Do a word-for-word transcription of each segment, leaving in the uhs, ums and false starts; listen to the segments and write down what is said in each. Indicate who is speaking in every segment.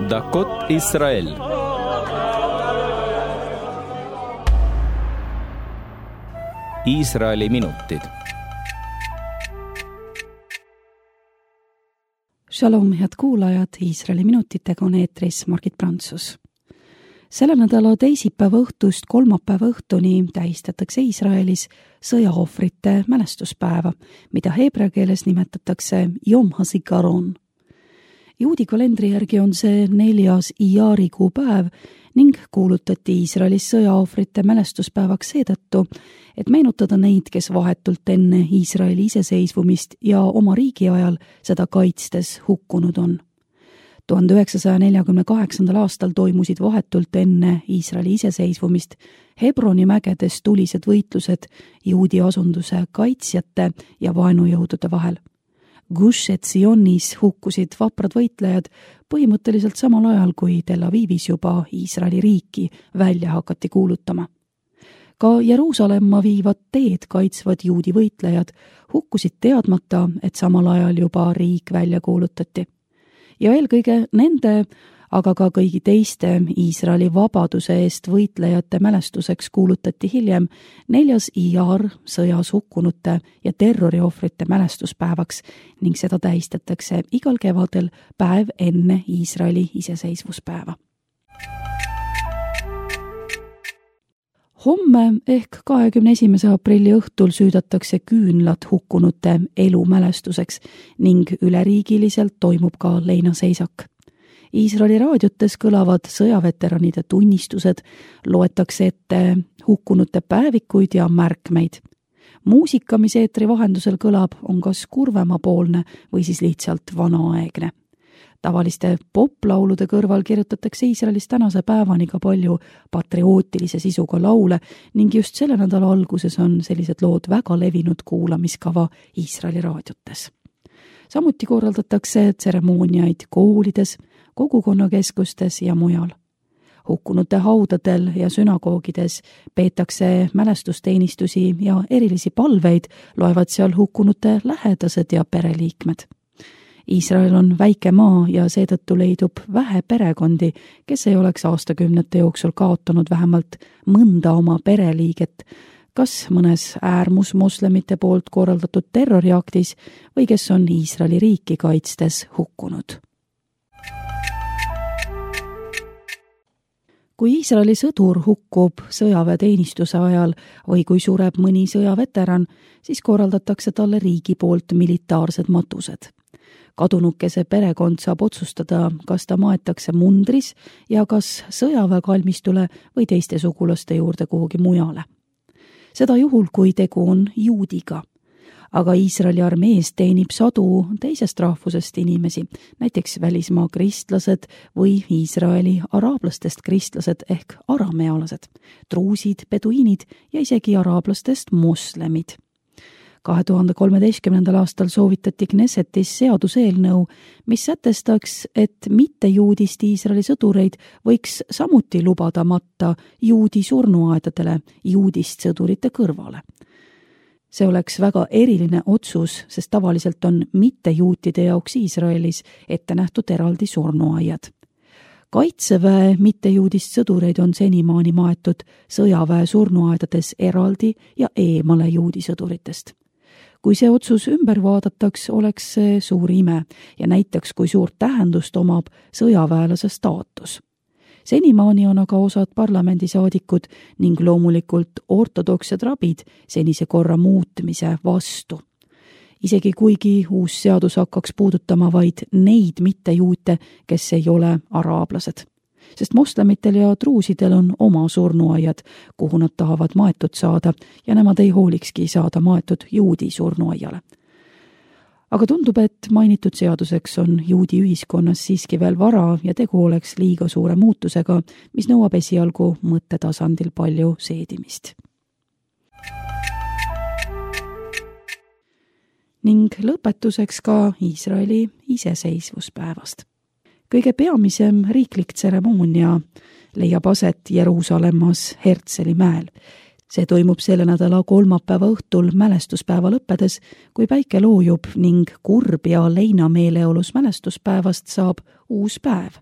Speaker 1: דקות ישראל. Iisraeli minutid.
Speaker 2: Shalom, head kuulajad, Iisraeli minutitega on eetris Margit Prantsus. Selle nädala teisipäeva õhtust kolmapäeva õhtuni tähistatakse Iisraelis sõjaohvrite mälestuspäeva, mida heebrea keeles nimetatakse Yom HaZikaron. Juudi kalendri järgi on see neljas Iari kuupäev ning kuulutati Iisraelis sõjaohvrite mälestuspäevaks seetõttu, et meenutada neid, kes vahetult enne Iisraeli iseseisvumist ja oma riigi ajal seda kaitstes hukkunud on. tuhande üheksasaja neljakümne kaheksandal aastal toimusid vahetult enne Iisraeli iseseisvumist Hebroni mägedes tulised võitlused juudi asunduse kaitsjate ja vaenujõudude vahel. Gush Etzionis hukkusid vaprad võitlejad põhimõtteliselt samal ajal, kui Tel Avivis juba Iisraeli riiki välja hakati kuulutama. Ka Jeruusalemma viivad teed kaitsvad juudi võitlejad hukkusid teadmata, et samal ajal juba riik välja kuulutati. Ja eelkõige nende, aga ka kõigi teiste Iisraeli vabaduse eest võitlejate mälestuseks kuulutati hiljem neljas Iar sõjas hukkunute ja terroriohvrite mälestuspäevaks ning seda tähistatakse igal kevadel päev enne Iisraeli iseseisvuspäeva. Homme ehk kahekümne esimese aprilli õhtul süüdatakse küünlad hukkunute elu mälestuseks ning üleriigiliselt toimub ka leinaseisak. Iisraeli raadiotes kõlavad sõjaveteranide tunnistused, loetakse ette hukkunute päevikuid ja märkmeid. Muusika, mis eetri vahendusel kõlab, on kas kurvemapoolne või siis lihtsalt vanaaegne. Tavaliste poplaulude kõrval kirjutatakse Iisraelis tänase päevani ka palju patriootilise sisuga laule ning just selle nädala alguses on sellised lood väga levinud kuulamiskava Iisraeli raadiotes. Samuti korraldatakse tseremooniaid koolides, kogukonnakeskustes ja mujal. Hukkunute haudadel ja sünagoogides peetakse mälestusteenistusi ja erilisi palveid, loevad seal hukkunute lähedased ja pereliikmed. Iisrael on väike maa ja seetõttu leidub vähe perekondi, kes ei oleks aastakümnete jooksul kaotanud vähemalt mõnda oma pereliiget, kas mõnes äärmusmoslemite poolt korraldatud terroriaktis või kes on Iisraeli riiki kaitstes hukkunud. Kui Iisraeli sõdur hukkub sõjaväeteenistuse ajal või kui sureb mõni sõjaveteran, siis korraldatakse talle riigi poolt militaarsed matused. Kadunukese perekond saab otsustada, kas ta maetakse mundris ja kas sõjaväekalmistule või teiste sugulaste juurde kuhugi mujale. Seda juhul, kui tegu on juudiga. Aga Iisraeli armees teenib sadu teisest rahvusest inimesi, näiteks välismaa kristlased või Iisraeli araablastest kristlased ehk aramealased, truusid, beduiinid ja isegi araablastest moslemid. kahe tuhande kolmeteistkümnendal aastal soovitati Knessetis seaduseelnõu, mis sätestaks, et mitte juudist Iisraeli sõdureid võiks samuti lubada matta juudi surnuaedadele juudist sõdurite kõrvale. See oleks väga eriline otsus, sest tavaliselt on mittejuutide jaoks Iisraelis ette nähtud eraldi surnuaiad. Kaitseväe mittejuudist sõdureid on senimaani maetud sõjaväe surnuaedades eraldi ja eemale juudi sõduritest. Kui see otsus ümber vaadataks, oleks see suur ime ja näitaks, kui suurt tähendust omab sõjaväelase staatus. Senimaani on aga osad parlamendisaadikud ning loomulikult ortodoksed rabid senise korra muutmise vastu. Isegi kuigi uus seadus hakkaks puudutama vaid neid mittejuute, kes ei ole araablased. Sest moslemitel ja truusidel on oma surnuaiad, kuhu nad tahavad maetud saada ja nemad ei hoolikski saada maetud juudi surnuaiale. Aga tundub, et mainitud seaduseks on juudi ühiskonnas siiski veel vara ja tegu oleks liiga suure muutusega, mis nõuab esialgu mõttetasandil palju seedimist. Ning lõpetuseks ka Iisraeli iseseisvuspäevast. Kõige peamisem riiklik tseremoonia leiab aset Jeruusalemmas Herzeli mäel. See toimub selle nädala kolmapäeva õhtul mälestuspäeva lõppedes, kui päike loojub ning kurb ja leinameeleolus mälestuspäevast saab uus päev.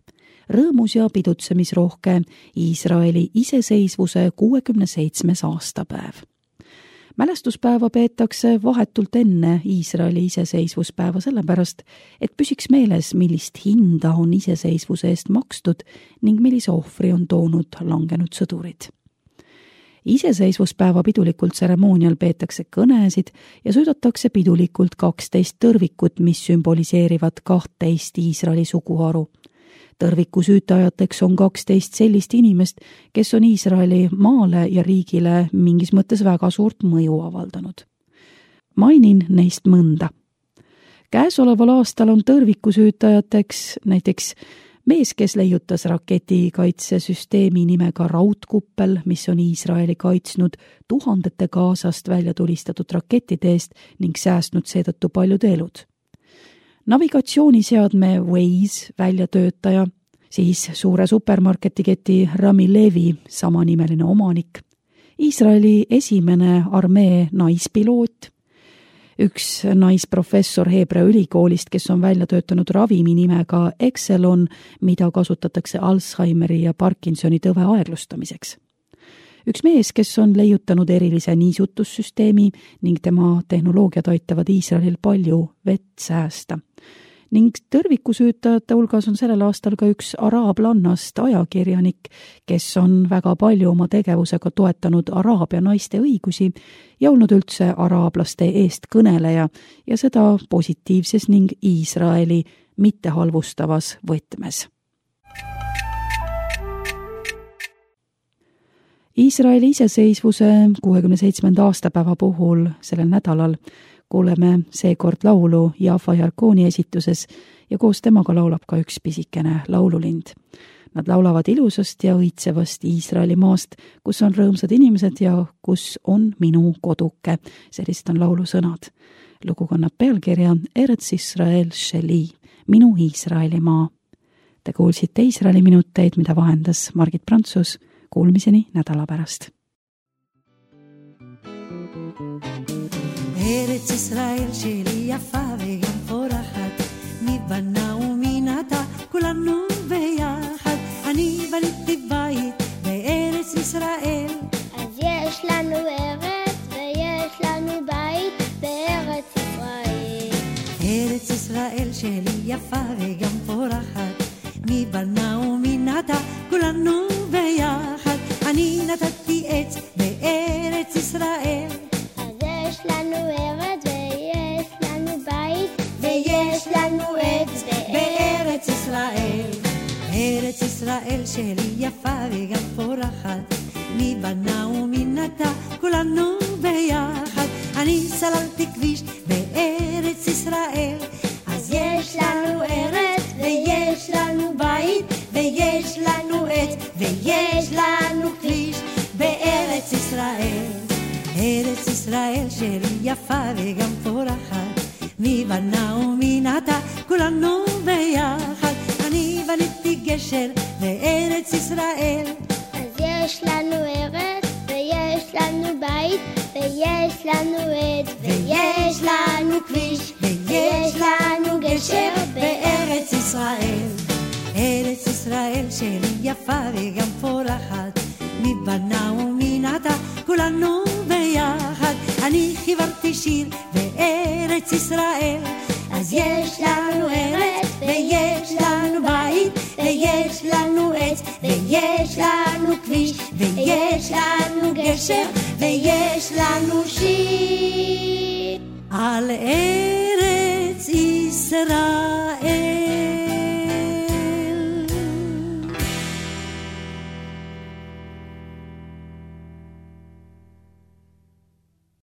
Speaker 2: rõõmus ja pidutsemisrohke Iisraeli iseseisvuse kuuekümne seitsmes aastapäev. Mälestuspäeva peetakse vahetult enne Iisraeli iseseisvuspäeva sellepärast, et püsiks meeles, millist hinda on iseseisvuse eest makstud ning millise ohvri on toonud langenud sõdurid. Iseseisvuspäeva pidulikul tseremoonial peetakse kõnesid ja söödatakse pidulikult kaksteist tõrvikut, mis sümboliseerivad kahtteist Iisraeli suguharu. Tõrviku süütajateks on kaksteist sellist inimest, kes on Iisraeli maale ja riigile mingis mõttes väga suurt mõju avaldanud. Mainin neist mõnda. Käesoleval aastal on tõrviku süütajateks näiteks mees, kes leiutas raketikaitsesüsteemi nimega Raudkuppel, mis on Iisraeli kaitsnud tuhandete Gazast välja tulistatud rakettide eest ning säästnud seetõttu paljud elud. Navigatsiooniseadme Waze väljatöötaja, siis suure supermarketiketi Rami Levi samanimeline omanik, Iisraeli esimene armee naispiloot, üks naisprofessor Heebrea ülikoolist, kes on välja töötanud ravimi nimega Exelon, mida kasutatakse Alzheimeri ja Parkinsoni tõve aeglustamiseks. Üks mees, kes on leiutanud erilise niisutussüsteemi ning tema tehnoloogiad aitavad Iisraelil palju vett säästa. Ning tõrvikusüütajate hulgas on sellel aastal ka üks araablannast ajakirjanik, kes on väga palju oma tegevusega toetanud araabia naiste õigusi ja olnud üldse araablaste eest kõneleja ja seda positiivses ning Iisraeli mittehalvustavas võtmes. Iisraeli iseseisvuse kuuekümne seitsmenda aastapäeva puhul sellel nädalal kuuleme seekord laulu Jaafa Jarkooni esituses ja koos temaga laulab ka üks pisikene laululind. Nad laulavad ilusast ja õitsevast Iisraeli maast, kus on rõõmsad inimesed ja kus on minu koduke. Sellised on laulu sõnad. Lugu kannab pealkirja Eretz Israel Sheli, minu Iisraeli maa. Te kuulsite Iisraeli minuteid, mida vahendas Margit Prantsus. Kuulmiseni nädala pärast.
Speaker 1: ארץ ישראל שלי יפה וגם פורחת, מי בנה ומי נטע, כולנו ביחד. אני בניתי בית בארץ ישראל,
Speaker 3: אז יש לנו ארץ ויש לנו בית בארץ ישראל.
Speaker 1: ארץ ישראל שלי יפה וגם פורחת, מי בנה ומי נטע, כולנו ביחד. אני נתתי עץ בארץ ישראל,
Speaker 3: יש לנו ארץ ויש לנו בית ויש לנו עץ
Speaker 1: בארץ ישראל. ארץ ישראל שלי יפה וגם פורחת, מי בנה ומי נטע, כולנו ביחד. אני סללתי כביש בארץ ישראל, אז יש לנו ארץ ויש לנו בית ויש לנו עץ ויש לנו כביש בארץ ישראל. ארץ ישראל שלי יפה וגם פורחת, מי בנה ומי נטע, כולנו ביחד. אני בניתי גשר בארץ ישראל,
Speaker 3: אז יש לנו ארץ ויש לנו בית ויש לנו עץ ויש לנו כביש ויש לנו גשר
Speaker 1: בארץ ישראל. ארץ ישראל שלי יפה וגם פורחת, מי בנה ומי נטע, כולנו ביחד. אני חיברתי שיר בארץ ישראל, אז יש לנו ארץ ויש לנו בית ויש לנו עץ ויש לנו כביש ויש לנו גשר ויש לנו שיר. על